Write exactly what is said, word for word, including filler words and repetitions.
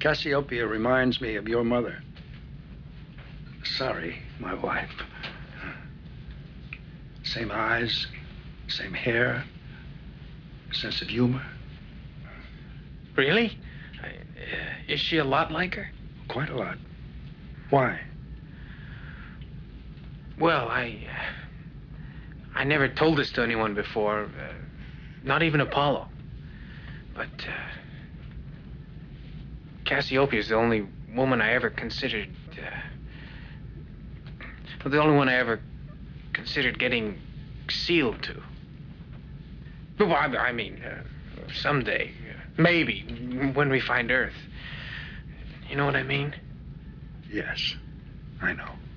Cassiopeia reminds me of your mother. Sorry, my wife. Same eyes, same hair, sense of humor. Really? I, uh, is she a lot like her? Quite a lot. Why? Well, I... Uh, I never told this to anyone before. Uh, not even Apollo. But, uh... Cassiopeia is the only woman I ever considered... Uh, the only one I ever considered getting sealed to. Well, I, I mean, uh, someday, uh, maybe, when we find Earth. You know what I mean? Yes, I know.